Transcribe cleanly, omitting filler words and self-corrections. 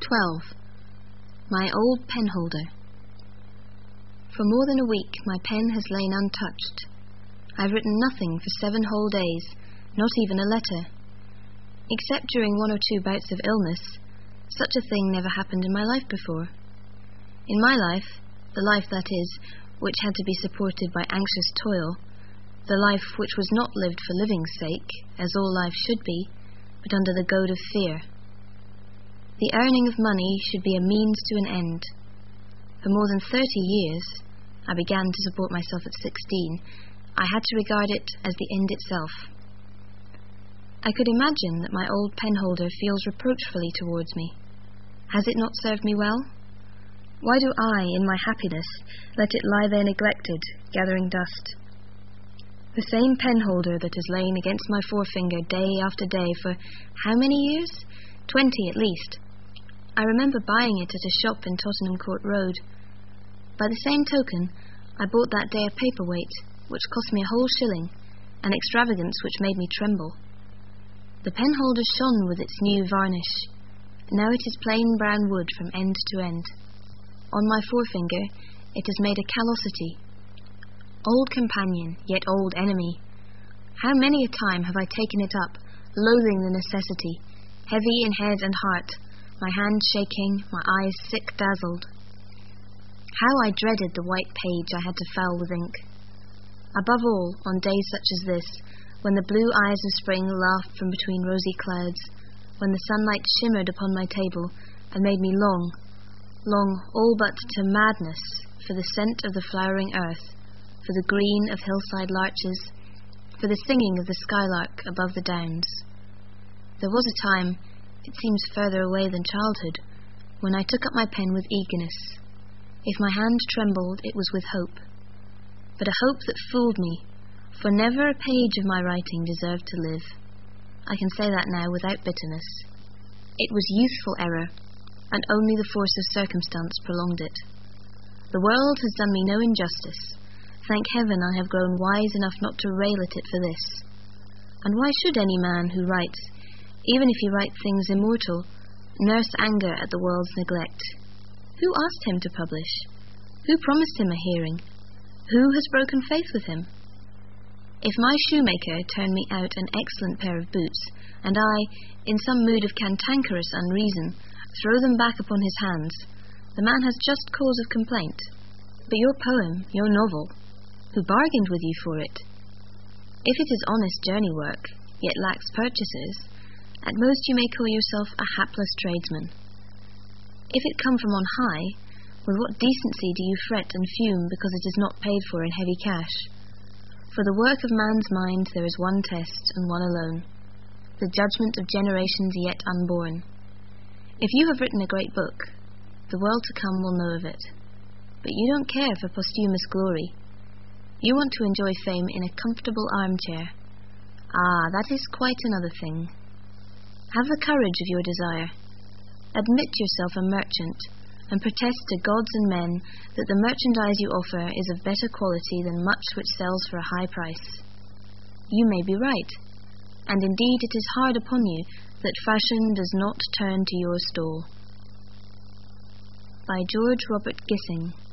12. My old penholder. For more than a week my pen has lain untouched. I've written nothing for 7 whole days, not even a letter. Except during 1 or 2 bouts of illness, such a thing never happened in my life before. In my life, the life that is, which had to be supported by anxious toil, the life which was not lived for living's sake, as all life should be, but under the goad of fear. The earning of money should be a means to an end. For more than 30 years, I began to support myself at 16, I had to regard it as the end itself. I could imagine that my old penholder feels reproachfully towards me. Has it not served me well? Why do I, in my happiness, let it lie there neglected, gathering dust? The same penholder that has lain against my forefinger day after day for how many years? 20 at least. I remember buying it at a shop in Tottenham Court Road. By the same token, I bought that day a paperweight, which cost me a whole shilling, an extravagance which made me tremble. The penholder shone with its new varnish. Now it is plain brown wood from end to end. On my forefinger it has made a callosity. Old companion, yet old enemy. How many a time have I taken it up, loathing the necessity, heavy in head and heart, my hands shaking, my eyes sick dazzled. How I dreaded the white page I had to foul with ink. Above all, on days such as this, when the blue eyes of spring laughed from between rosy clouds, when the sunlight shimmered upon my table and made me long all but to madness for the scent of the flowering earth, for the green of hillside larches, for the singing of the skylark above the downs. There was a time, it seems further away than childhood, when I took up my pen with eagerness. If my hand trembled, it was with hope. But a hope that fooled me, for never a page of my writing deserved to live. I can say that now without bitterness. It was youthful error, and only the force of circumstance prolonged it. The world has done me no injustice. Thank heaven I have grown wise enough not to rail at it for this. And why should any man who writes, even if he write things immortal, nurse anger at the world's neglect? Who asked him to publish? Who promised him a hearing? Who has broken faith with him? If my shoemaker turn me out an excellent pair of boots, and I, in some mood of cantankerous unreason, throw them back upon his hands, the man has just cause of complaint. But your poem, your novel, who bargained with you for it? If it is honest journey work, yet lacks purchasers, at most you may call yourself a hapless tradesman. If it come from on high, with what decency do you fret and fume because it is not paid for in heavy cash? For the work of man's mind there is one test, and one alone, the judgment of generations yet unborn. If you have written a great book, the world to come will know of it. But you don't care for posthumous glory. You want to enjoy fame in a comfortable armchair. Ah, that is quite another thing. Have the courage of your desire. Admit yourself a merchant, and protest to gods and men that the merchandise you offer is of better quality than much which sells for a high price. You may be right, and indeed it is hard upon you that fashion does not turn to your stall. By George Robert Gissing.